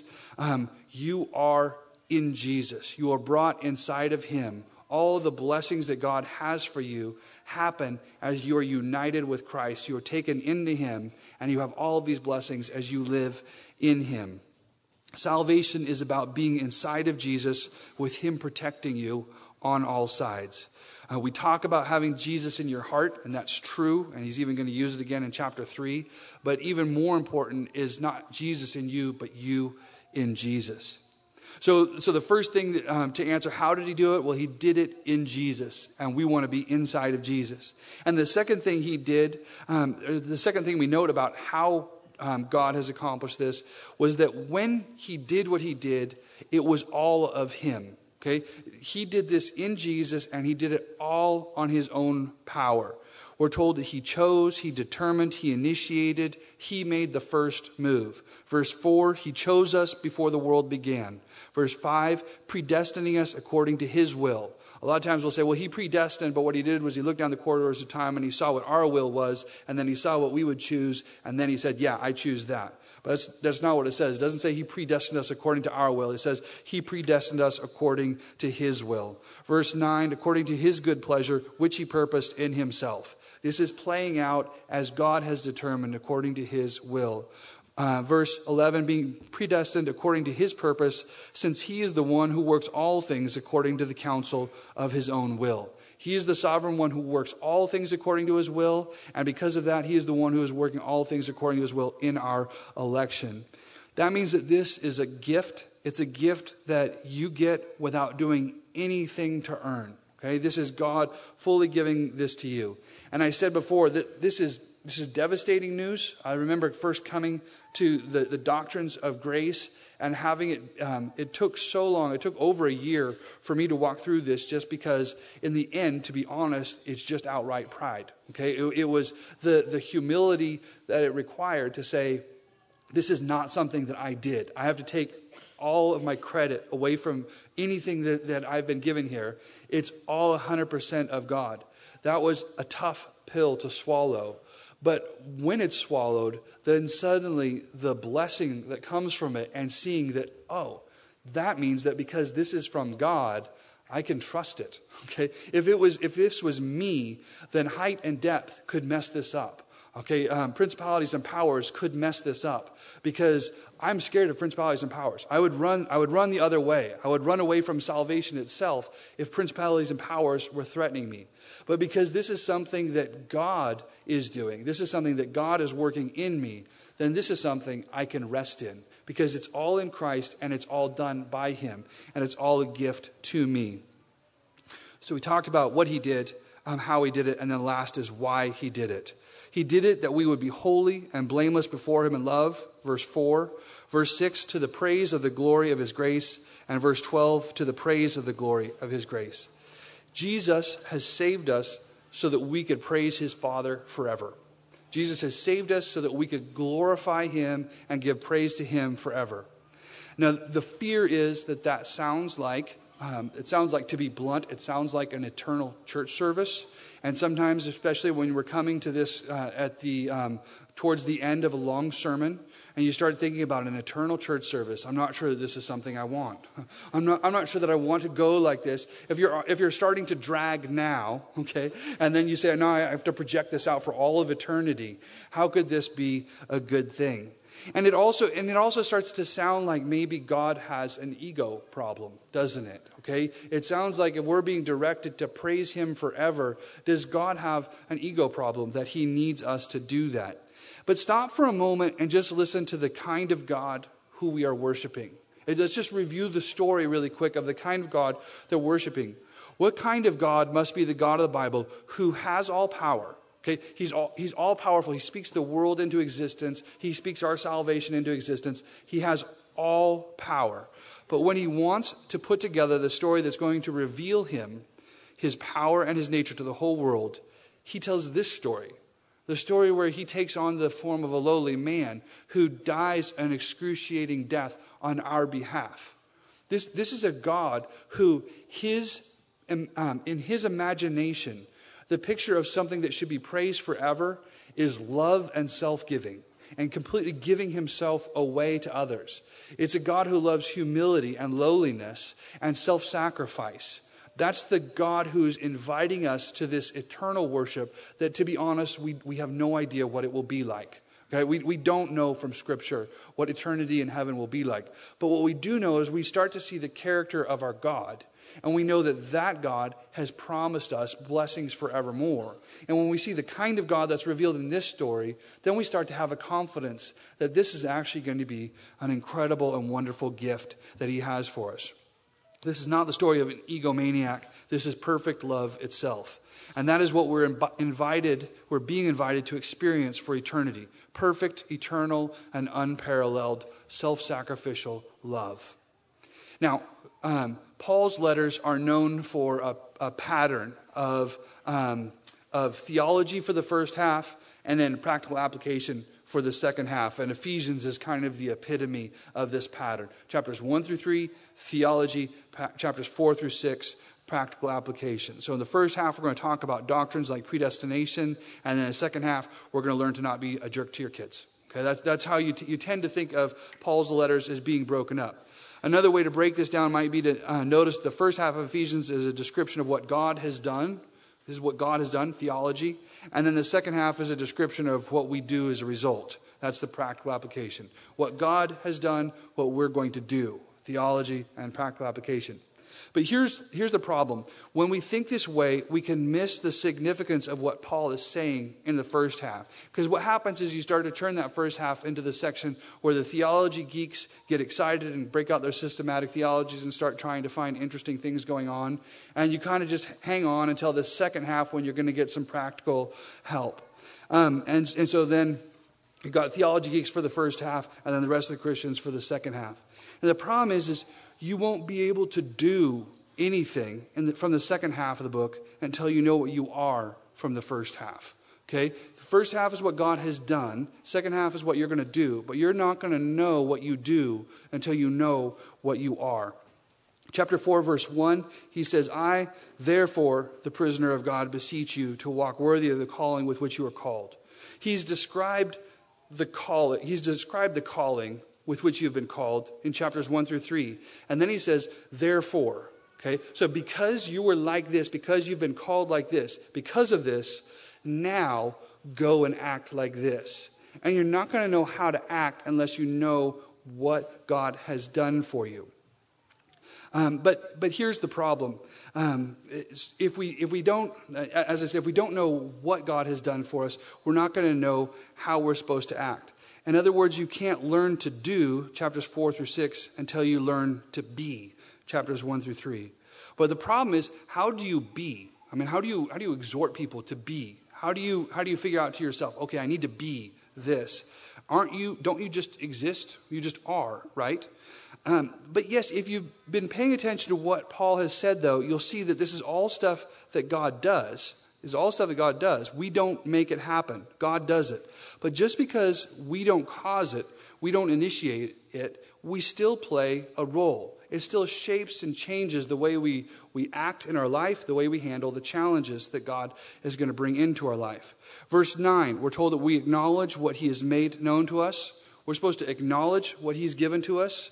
You are in Jesus. You are brought inside of him. All the blessings that God has for you happen as you are united with Christ. You are taken into him, and you have all of these blessings as you live in him. Salvation is about being inside of Jesus with him protecting you on all sides. We talk about having Jesus in your heart, and that's true, and he's even going to use it again in chapter 3. But even more important is not Jesus in you, but you in Jesus. So the first thing to answer, how did he do it? Well, he did it in Jesus, and we want to be inside of Jesus. And the second thing he did, the second thing we note about how God has accomplished this, was that when he did what he did, it was all of him. Okay, he did this in Jesus, and he did it all on his own power. We're told that he chose, he determined, he initiated, he made the first move. Verse 4, he chose us before the world began. Verse 5, predestining us according to his will. A lot of times we'll say, well, he predestined, but what he did was he looked down the corridors of time and he saw what our will was, and then he saw what we would choose, and then he said, yeah, I choose that. But that's not what it says. It doesn't say he predestined us according to our will. It says he predestined us according to his will. Verse 9, according to his good pleasure, which he purposed in himself. This is playing out as God has determined according to his will. Verse 11, being predestined according to his purpose, since he is the one who works all things according to the counsel of his own will. He is the sovereign one who works all things according to his will, and because of that, he is the one who is working all things according to his will in our election. That means that this is a gift. It's a gift that you get without doing anything to earn. Okay, this is God fully giving this to you. And I said before that this is devastating news. I remember first coming to the doctrines of grace and having it, it took so long. It took over a year for me to walk through this, just because in the end, to be honest, it's just outright pride. Okay, it was the humility that it required to say, this is not something that I did. I have to take all of my credit away from anything that I've been given here. It's all 100% of God. That was a tough pill to swallow. But when it's swallowed, then suddenly the blessing that comes from it, and seeing that, oh, that means that because this is from God, I can trust it. Okay, if this was me, then height and depth could mess this up. Okay, principalities and powers could mess this up, because I'm scared of principalities and powers. I would run the other way. I would run away from salvation itself if principalities and powers were threatening me. But because this is something that God is doing, this is something that God is working in me, then this is something I can rest in, because it's all in Christ and it's all done by him, and it's all a gift to me. So we talked about what he did, how he did it, and then last is why he did it. He did it that we would be holy and blameless before him in love, verse 4. Verse 6, to the praise of the glory of his grace. And verse 12, to the praise of the glory of his grace. Jesus has saved us so that we could praise his Father forever. Jesus has saved us so that we could glorify him and give praise to him forever. Now, the fear is that sounds like, to be blunt, it sounds like an eternal church service. And sometimes, especially when we're coming to this towards the end of a long sermon, and you start thinking about an eternal church service, I'm not sure that this is something I want. I'm not sure that I want to go like this. If you're starting to drag now, okay, and then you say, no, I have to project this out for all of eternity, how could this be a good thing? And it also starts to sound like maybe God has an ego problem, doesn't it? Okay? It sounds like if we're being directed to praise him forever, does God have an ego problem that he needs us to do that? But stop for a moment and just listen to the kind of God who we are worshiping. Let's just review the story really quick of the kind of God that we're worshiping. What kind of God must be the God of the Bible who has all power? Okay, he's all powerful. He speaks the world into existence. He speaks our salvation into existence. He has all power. But when he wants to put together the story that's going to reveal him, his power and his nature to the whole world, he tells this story. The story where he takes on the form of a lowly man who dies an excruciating death on our behalf. This is a God who in his imagination, the picture of something that should be praised forever is love and self-giving, and completely giving himself away to others. It's a God who loves humility and lowliness and self-sacrifice. That's the God who's inviting us to this eternal worship that, to be honest, we have no idea what it will be like. Okay? We don't know from Scripture what eternity in heaven will be like. But what we do know is we start to see the character of our God. And we know that God has promised us blessings forevermore. And when we see the kind of God that's revealed in this story, then we start to have a confidence that this is actually going to be an incredible and wonderful gift that he has for us. This is not the story of an egomaniac. This is perfect love itself. And that is what we're being invited to experience for eternity. Perfect, eternal, and unparalleled self-sacrificial love. Now, Paul's letters are known for a pattern of of theology for the first half, and then practical application for the second half. And Ephesians is kind of the epitome of this pattern. Chapters 1 through 3, theology. Chapters 4 through 6, practical application. So in the first half, we're going to talk about doctrines like predestination. And then in the second half, we're going to learn to not be a jerk to your kids. Okay, that's how you tend to think of Paul's letters as being broken up. Another way to break this down might be to notice the first half of Ephesians is a description of what God has done. This is what God has done, theology. And then the second half is a description of what we do as a result. That's the practical application. What God has done, what we're going to do. Theology and practical application. But here's the problem. When we think this way, we can miss the significance of what Paul is saying in the first half. Because what happens is you start to turn that first half into the section where the theology geeks get excited and break out their systematic theologies and start trying to find interesting things going on. And you kind of just hang on until the second half when you're going to get some practical help. And so then you've got theology geeks for the first half and then the rest of the Christians for the second half. And the problem is you won't be able to do anything from the second half of the book until you know what you are from the first half. Okay? The first half is what God has done. Second half is what you're going to do. But you're not going to know what you do until you know what you are. Chapter 4, verse 1, he says, I, therefore, the prisoner of God, beseech you to walk worthy of the calling with which you are called. He's described the calling with which you have been called in chapters 1 through 3. And then he says, therefore. Okay? So because you were like this, because you've been called like this, because of this, now go and act like this. And you're not going to know how to act unless you know what God has done for you. But here's the problem. If we don't, as I said, if we don't know what God has done for us, we're not going to know how we're supposed to act. In other words, you can't learn to do chapters 4 through 6 until you learn to be chapters 1 through 3. But the problem is, how do you be? I mean, how do you exhort people to be? How do you figure out to yourself, okay, I need to be this? Don't you just exist? You just are, right? But yes, if you've been paying attention to what Paul has said, though, you'll see that this is all stuff that God does. This is all stuff that God does. We don't make it happen. God does it. But just because we don't cause it, we don't initiate it, we still play a role. It still shapes and changes the way we act in our life, the way we handle the challenges that God is going to bring into our life. Verse 9, we're told that we acknowledge what he has made known to us. We're supposed to acknowledge what he's given to us.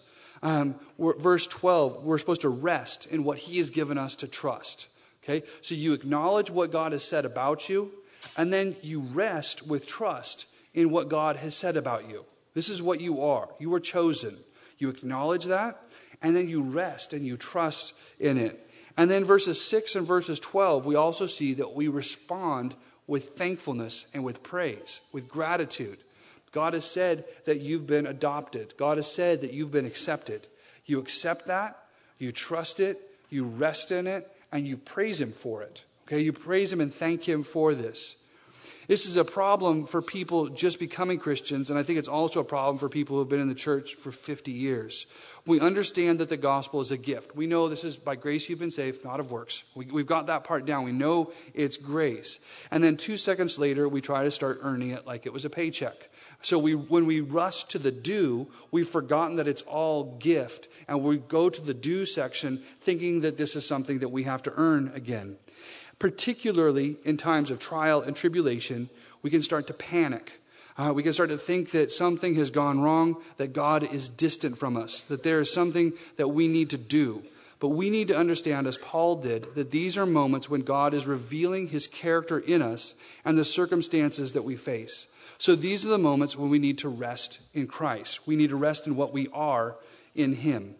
Verse 12, we're supposed to rest in what he has given us to trust. Okay, so you acknowledge what God has said about you, and then you rest with trust in what God has said about you. This is what you are. You are chosen. You acknowledge that, and then you rest and you trust in it. And then verses 6 and verses 12, we also see that we respond with thankfulness and with praise, with gratitude. God has said that you've been adopted. God has said that you've been accepted. You accept that, you trust it, you rest in it, and you praise him for it. Okay, you praise him and thank him for this. This is a problem for people just becoming Christians, and I think it's also a problem for people who have been in the church for 50 years. We understand that the gospel is a gift. We know this is by grace you've been saved, not of works. We've got that part down. We know it's grace. And then 2 seconds later, we try to start earning it like it was a paycheck. So when we rush to the do, we've forgotten that it's all gift. And we go to the do section thinking that this is something that we have to earn again. Particularly in times of trial and tribulation, we can start to panic. We can start to think that something has gone wrong, that God is distant from us, that there is something that we need to do. But we need to understand, as Paul did, that these are moments when God is revealing his character in us and the circumstances that we face. So these are the moments when we need to rest in Christ. We need to rest in what we are in him.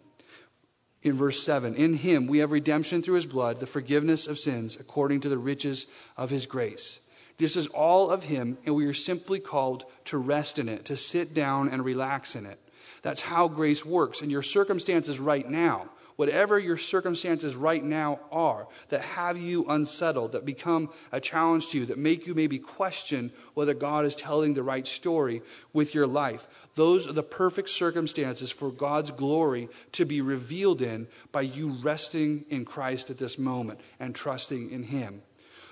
In verse 7, in him we have redemption through his blood, the forgiveness of sins, according to the riches of his grace. This is all of him, and we are simply called to rest in it, to sit down and relax in it. That's how grace works. And your circumstances right now, whatever your circumstances right now are, that have you unsettled, that become a challenge to you, that make you maybe question whether God is telling the right story with your life, those are the perfect circumstances for God's glory to be revealed in by you resting in Christ at this moment and trusting in him.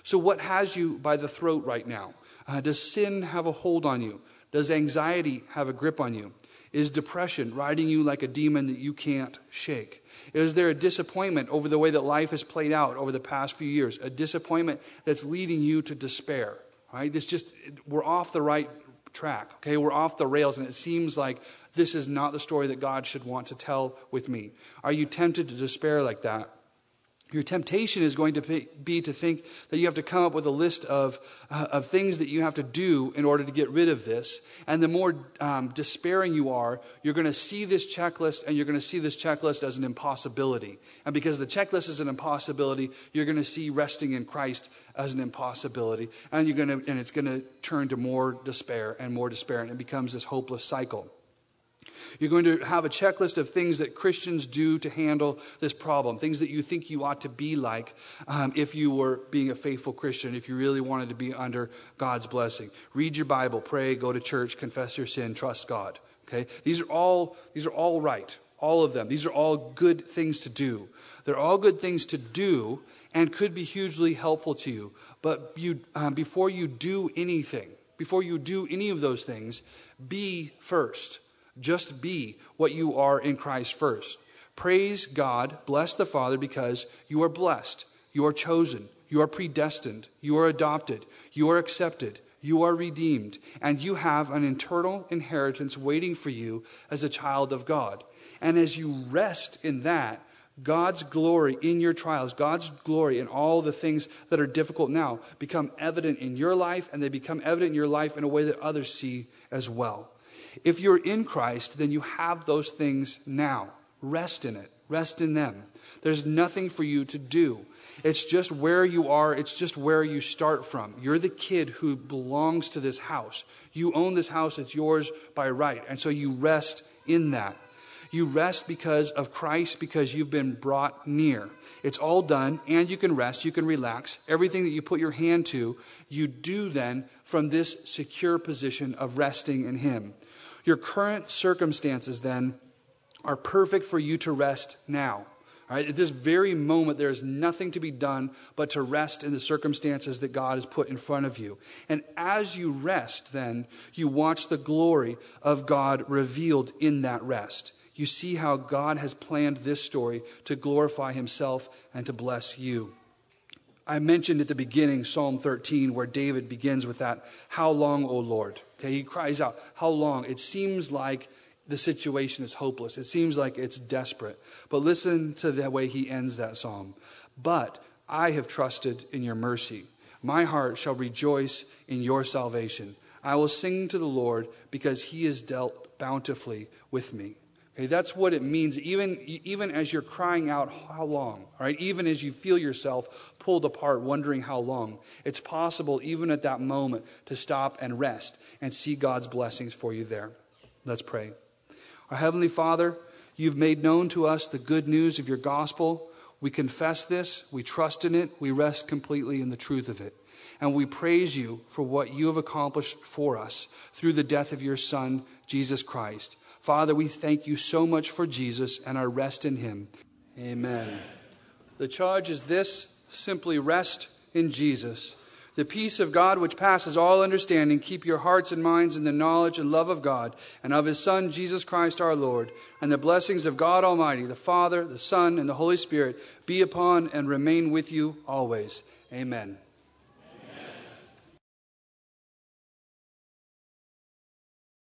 So what has you by the throat right now? Does sin have a hold on you? Does anxiety have a grip on you? Is depression riding you like a demon that you can't shake? Is there a disappointment over the way that life has played out over the past few years? A disappointment that's leading you to despair? Right? We're off the right track. Okay, we're off the rails, and it seems like this is not the story that God should want to tell with me. Are you tempted to despair like that? Your temptation is going to be to think that you have to come up with a list of things that you have to do in order to get rid of this. And the more despairing you are, you're going to see this checklist, and you're going to see this checklist as an impossibility. And because the checklist is an impossibility, you're going to see resting in Christ as an impossibility. And it's going to turn to more despair, and it becomes this hopeless cycle. You're going to have a checklist of things that Christians do to handle this problem, things that you think you ought to be like if you were being a faithful Christian, if you really wanted to be under God's blessing. Read your Bible, pray, go to church, confess your sin, trust God. Okay? These are all right, all of them. These are all good things to do. They're all good things to do and could be hugely helpful to you. But before you do anything, before you do any of those things, be first. Just be what you are in Christ first. Praise God, bless the Father, because you are blessed, you are chosen, you are predestined, you are adopted, you are accepted, you are redeemed, and you have an eternal inheritance waiting for you as a child of God. And as you rest in that, God's glory in your trials, God's glory in all the things that are difficult now become evident in your life, and they become evident in your life in a way that others see as well. If you're in Christ, then you have those things now. Rest in it. Rest in them. There's nothing for you to do. It's just where you are. It's just where you start from. You're the kid who belongs to this house. You own this house. It's yours by right. And so you rest in that. You rest because of Christ, because you've been brought near. It's all done, and you can rest. You can relax. Everything that you put your hand to, you do then from this secure position of resting in Him. Your current circumstances, then, are perfect for you to rest now. All right? At this very moment, there is nothing to be done but to rest in the circumstances that God has put in front of you. And as you rest, then, you watch the glory of God revealed in that rest. You see how God has planned this story to glorify Himself and to bless you. I mentioned at the beginning Psalm 13, where David begins with that, "How long, O Lord?" Okay, he cries out, "How long?" It seems like the situation is hopeless. It seems like it's desperate. But listen to the way he ends that psalm. "But I have trusted in your mercy. My heart shall rejoice in your salvation. I will sing to the Lord because He has dealt bountifully with me." Okay, that's what it means, even as you're crying out, "How long?" All right, even as you feel yourself pulled apart, wondering how long. It's possible, even at that moment, to stop and rest and see God's blessings for you there. Let's pray. Our Heavenly Father, You've made known to us the good news of Your gospel. We confess this, we trust in it, we rest completely in the truth of it. And we praise You for what You have accomplished for us through the death of Your Son, Jesus Christ. Father, we thank You so much for Jesus and our rest in Him. Amen. The charge is this: simply rest in Jesus. The peace of God, which passes all understanding, keep your hearts and minds in the knowledge and love of God and of His Son, Jesus Christ our Lord. And the blessings of God Almighty, the Father, the Son, and the Holy Spirit be upon and remain with you always. Amen.